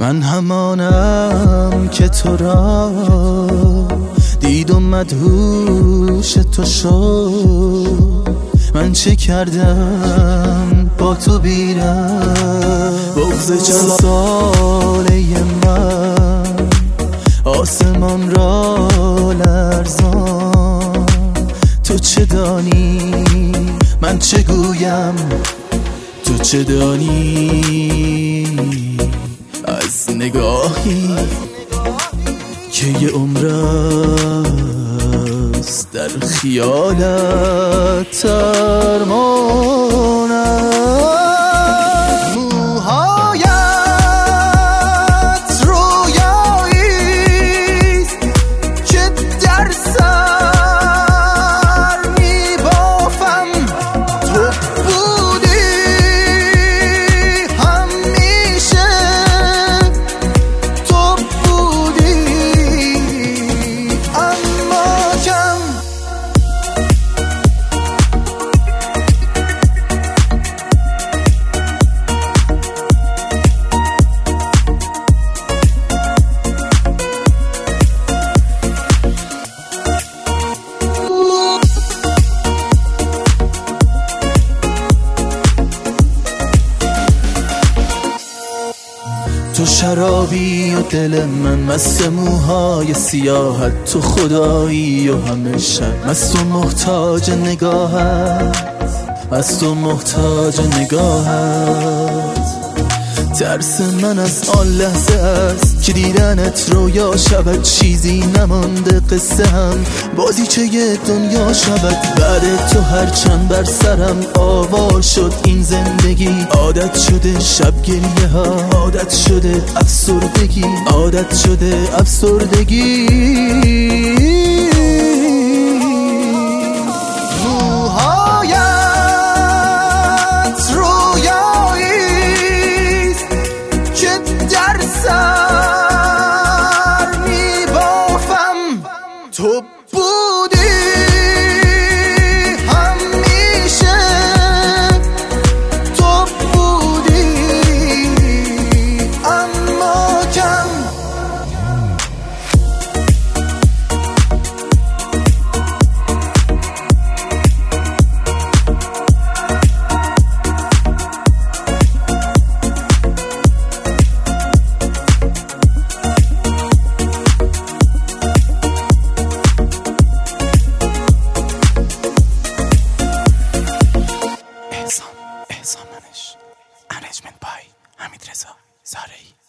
من همانم که تو را دید و مدهوش تو شد. من چه کردم با تو بیرم؟ بغض چند ساله من آسمان را لرزان. تو چه دانی من چه گویم؟ تو چه دانی از نگاهی که یه عمر است در خیالت ترمانم؟ تو شرابی و دل من مست موهای سیاحت. تو خدایی و همه شب مست و محتاج نگاهت، مست و محتاج نگاهت. ترس من از آن لحظه است که دیدنت رویا شود. چیزی نمانده قصه هم بازیچه دنیا شود. بعد تو هرچند بر سرم آوار شد این زندگی. عادت شده شب گریه ها، عادت شده افسردگی، عادت شده افسردگی. تو بودی همیشه، تو بودی اما کم. Management by حمید رضا زارعی.